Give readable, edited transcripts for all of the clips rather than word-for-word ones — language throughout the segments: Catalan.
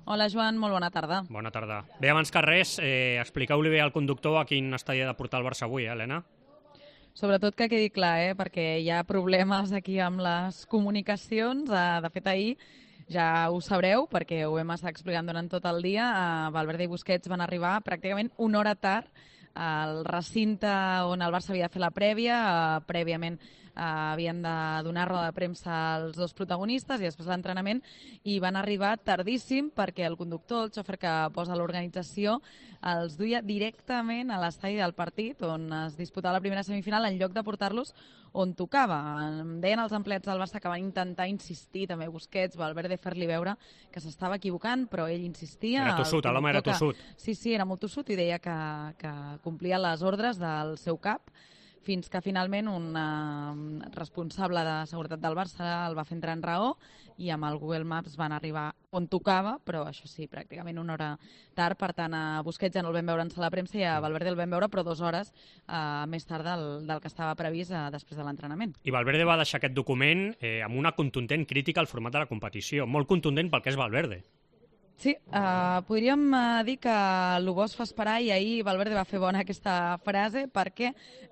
Hola Joan, molt bona tarda. Bona tarda. Bé, abans que res, expliqueu-li bé al conductor a quin estadi ha de portar el Barça avui, Helena? Sobretot que quedi clar, perquè hi ha problemes aquí amb les comunicacions. De fet, ahir ja ho sabreu, perquè ho hem estat explicant durant tot el dia. Valverde i Busquets van arribar pràcticament una hora tard al recinte on el Barça havia de fer la prèvia. Prèviament havien de donar roda de premsa als dos protagonistes i després l'entrenament, i van arribar tardíssim perquè el conductor, el xòfer que posa l'organització, els duia directament a l'estadi del partit on es disputava la primera semifinal en lloc de portar-los on tocava. Em deien els empleats del Barça que van intentar insistir, també Busquets, Valverde, fer-li veure que s'estava equivocant, però ell insistia. Era tossut, l'home era tossut. Sí, era molt tossut i deia que complia les ordres del seu cap, fins que finalment un responsable de seguretat del Barça el va fer entrar en raó i amb el Google Maps van arribar on tocava, però això sí, pràcticament una hora tard. Per tant, a Busquets ja no el vam veure en sala de premsa i a Valverde el vam veure, però 2 hores més tard del que estava previst després de l'entrenament. I Valverde va deixar aquest document amb una contundent crítica al format de la competició, molt contundent pel que és Valverde. Sí, podríem dir que el bo es fa esperar, i ahir Valverde va fer bona aquesta frase perquè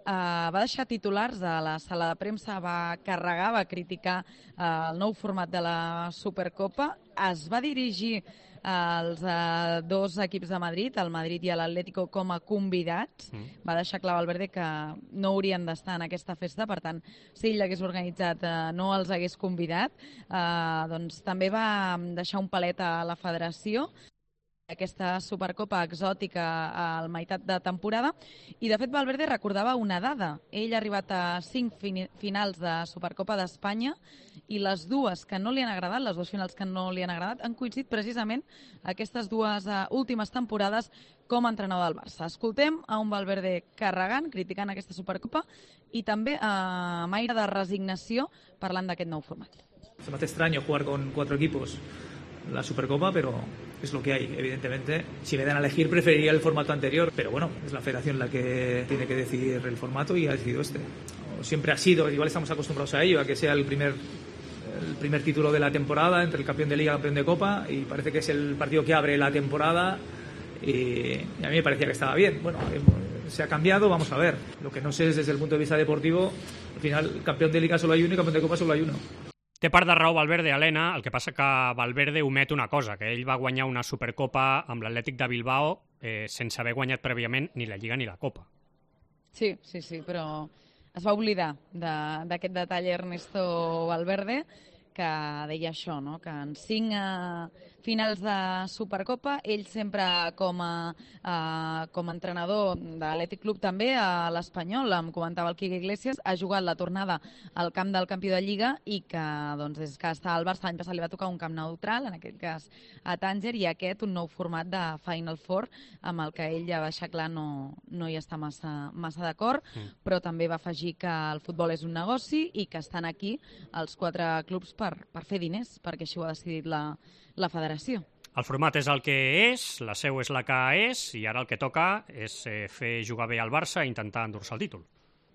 va deixar titulars a la sala de premsa, va carregar, va criticar el nou format de la Supercopa, es va dirigir als dos equips de Madrid, el Madrid i l'Atlético, com a convidats. Va deixar clar Valverde que no haurien d'estar en aquesta festa, per tant, si ell l'hagués organitzat no els hagués convidat. Doncs també va deixar un palet a la federació, aquesta Supercopa exòtica a la meitat de temporada, i de fet Valverde recordava una dada. Ell ha arribat a 5 finals de Supercopa d'Espanya i les dues que no li han agradat, les dues finals que no li han agradat, han coincidit precisament aquestes dues últimes temporades com a entrenador del Barça. Escoltem a un Valverde carregant, criticant aquesta Supercopa i també amb aire de resignació parlant d'aquest nou format. Se me hace extraño jugar con 4 equipos la Supercopa, pero es lo que hay, evidentemente. Si me dan a elegir, preferiría el formato anterior, pero bueno, es la federación la que tiene que decidir el formato y ha decidido este. Siempre ha sido, igual estamos acostumbrados a ello, a que sea el primer título de la temporada entre el campeón de Liga y el campeón de Copa, y parece que es el partido que abre la temporada, y a mí me parecía que estaba bien. Bueno, se ha cambiado, vamos a ver. Lo que no sé es desde el punto de vista deportivo, al final campeón de Liga solo hay uno y campeón de Copa solo hay uno. Té part de raó Valverde, Helena, el que passa que Valverde omet una cosa, que ell va guanyar una Supercopa amb l'Atlètic de Bilbao sense haver guanyat prèviament ni la Lliga ni la Copa. Sí, però es va oblidar d'aquest detall Ernesto Valverde, que deia això, no? Que en 5 finals de Supercopa, ell sempre com a entrenador de l'Atlètic Club, també a l'Espanyol, em comentava el Quique Iglesias, ha jugat la tornada al camp del campió de Lliga i que doncs, des que està al Barça l'any passat li va tocar un camp neutral, en aquest cas a Tànger, i aquest un nou format de Final Four amb el que ell ja va deixar clar no hi està massa d'acord, però també va afegir que el futbol és un negoci i que estan aquí els 4 clubs per fer diners, perquè així ho ha decidit la federació. El format és el que és, la seu és la que és, i ara el que toca és fer jugar bé al Barça i intentar endur-se el títol.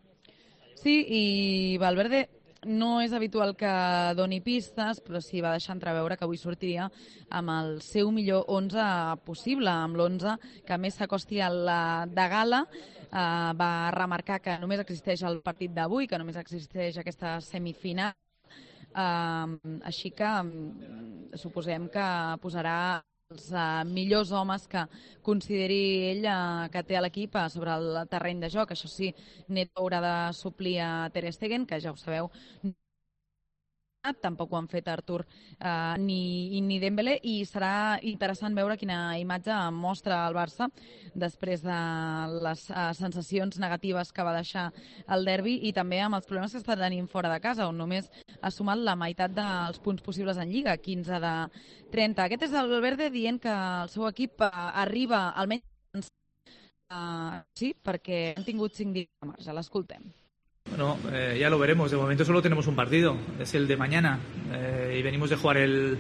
Sí, i Valverde no és habitual que doni pistes, però sí va deixar entreveure que avui sortiria amb el seu millor 11 possible, amb l'11 que més s'acosti a la de gala. Va remarcar que només existeix el partit d'avui, que només existeix aquesta semifinal, així que suposem que posarà els millors homes que consideri ell que té a l'equip sobre el terreny de joc. Això sí, Neto haurà de suplir a Ter Stegen, que ja ho sabeu, tampoc ho han fet Artur ni Dembélé, i serà interessant veure quina imatge mostra el Barça després de les sensacions negatives que va deixar el derbi i també amb els problemes que està tenint fora de casa, on només ha sumat la meitat dels punts possibles en Lliga, 15 de 30. Aquest és el Valverde dient que el seu equip arriba almenys sí, perquè han tingut 5 dies de marge. L'escoltem. Bueno, ya lo veremos. De momento solo tenemos un partido, es el de mañana, y venimos de jugar el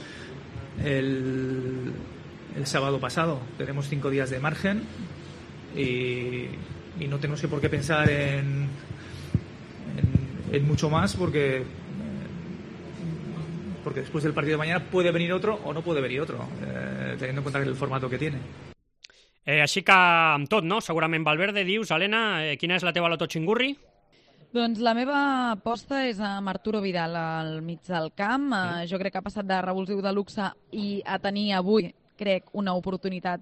sábado pasado. Tenemos 5 días de margen y no tenemos por qué pensar en mucho más porque porque después del partido de mañana puede venir otro o no puede venir otro, teniendo en cuenta el formato que tiene. Així que amb tot, no? Segurament Valverde, dius, Helena, quina és la teva loto xingurri? Doncs la meva aposta és amb Arturo Vidal al mig del camp. Jo crec que ha passat de revulsiu de luxe i a tenir avui, crec, una oportunitat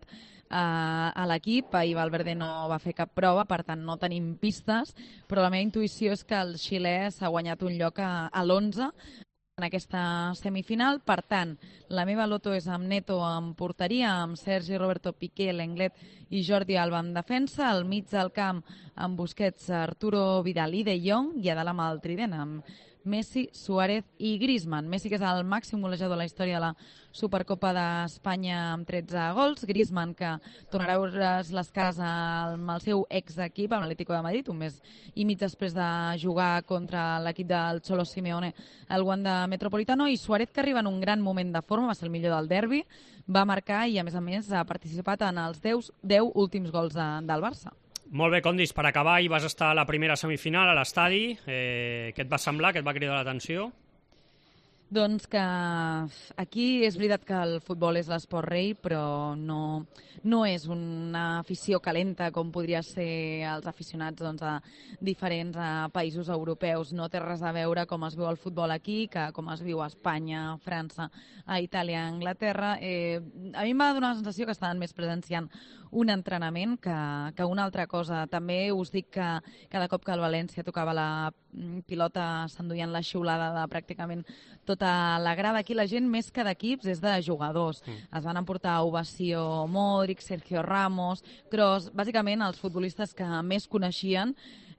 a l'equip. Ahir Valverde no va fer cap prova, per tant no tenim pistes, però la meva intuïció és que el xilè s'ha guanyat un lloc a l'11 en aquesta semifinal. Per tant, la meva loto és amb Neto en porteria, amb Sergi Roberto Piqué, Lenglet i Jordi Alba en defensa, al mig del camp amb Busquets, Arturo Vidal i De Jong, i a dalt amb el trident, amb Messi, Suárez i Griezmann. Messi, que és el màxim golejador de la història de la Supercopa d'Espanya amb 13 gols. Griezmann, que tornarà a veure's les cares amb el seu exequip, amb l'Atlético de Madrid, un mes i mig després de jugar contra l'equip del Cholo Simeone al Wanda Metropolitano. I Suárez, que arriba en un gran moment de forma, va ser el millor del derbi, va marcar i, a més, ha participat en els 10 últims gols del Barça. Molt bé, Condis, per acabar, hi vas estar a la primera semifinal a l'estadi. Què et va semblar? Què et va cridar l'atenció? Doncs que aquí és veritat que el futbol és l'esport rei, però no és una afició calenta com podria ser els aficionats a diferents països europeus. No té res a veure com es viu el futbol aquí que com es viu a Espanya, a França, a Itàlia, a Anglaterra. A mi em va donar la sensació que estaven més presenciant un entrenament que una altra cosa. També us dic que cada cop que el València tocava la pilota s'enduien la xiulada de pràcticament tota la grada. Aquí la gent, més que d'equips, és de jugadors. Es van emportar ovació Modric, Sergio Ramos, Kroos, bàsicament els futbolistes que més coneixien,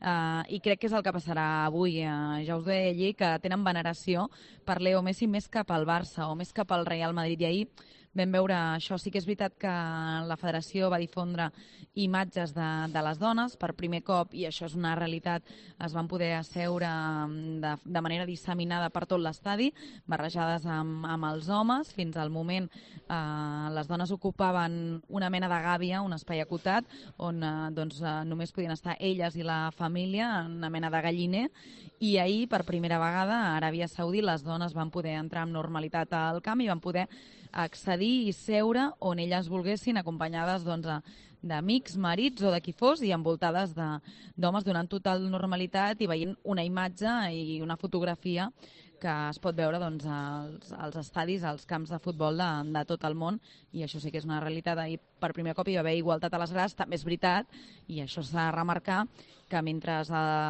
i crec que és el que passarà avui. Ja us deia allí que tenen veneració per Leo Messi més cap al Barça o més cap al Real Madrid, i ahir vam veure això. Sí que és veritat que la federació va difondre imatges de les dones per primer cop, i això és una realitat. Es van poder asseure de manera disseminada per tot l'estadi, barrejades amb els homes. Fins al moment les dones ocupaven una mena de gàbia, un espai acotat, on només podien estar elles i la família, una mena de galliner. I ahir, per primera vegada, a Aràbia Saudí, les dones van poder entrar amb normalitat al camp i van poder accedir i seure on elles volguessin, acompanyades d'amics, marits o de qui fos, i envoltades d'homes donant total normalitat i veient una imatge i una fotografia que es pot veure als estadis, als camps de futbol de tot el món, i això sí que és una realitat. I per primer cop hi va haver igualtat a les grades. També és veritat, i això s'ha de remarcar, que mentre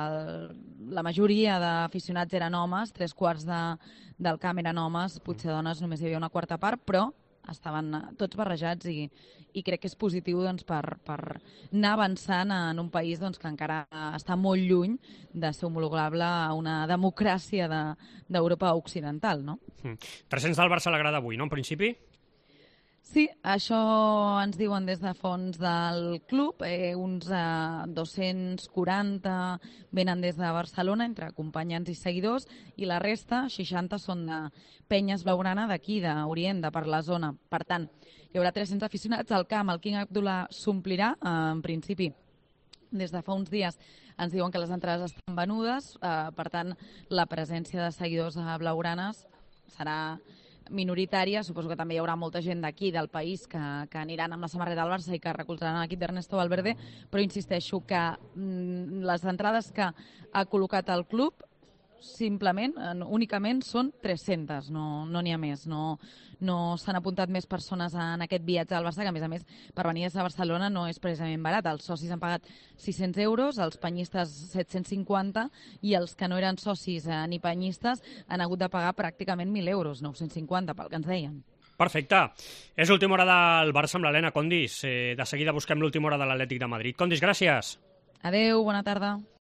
la majoria d'aficionats eren homes, 3/4 del camp eren homes, potser dones només hi havia una quarta part, però estaven tots barrejats, i crec que és positiu per anar avançant en un país que encara està molt lluny de ser homologable a una democràcia d'Europa occidental, no? 300 del Barça a la grada avui, no, en principi? Sí, això ens diuen des de fons del club. Uns 240 venen des de Barcelona, entre acompanyants i seguidors, i la resta, 60, són de penyes blaugrana d'aquí, d'Orient, de per la zona. Per tant, hi haurà 300 aficionats al camp. El King Abdullah s'omplirà, en principi. Des de fa uns dies ens diuen que les entrades estan venudes, per tant, la presència de seguidors blaugranes serà minoritària. Suposo que també hi haurà molta gent d'aquí, del país, que aniran amb la samarreta del Barça i que recolzaran l'equip d'Ernesto Valverde, però insisteixo que les entrades que ha col·locat el club simplement, únicament són 300, no n'hi ha més. No s'han apuntat més persones en aquest viatge al Barça, que a més, per venir des de Barcelona no és precisament barat. Els socis han pagat 600 euros, els penyistes 750, i els que no eren socis ni penyistes han hagut de pagar pràcticament 1.000 euros, 950, pel que ens deien. Perfecte. És l'última hora del Barça amb l'Helena, Condis. De seguida busquem l'última hora de l'Atlètic de Madrid. Condis, gràcies. Adeu, bona tarda.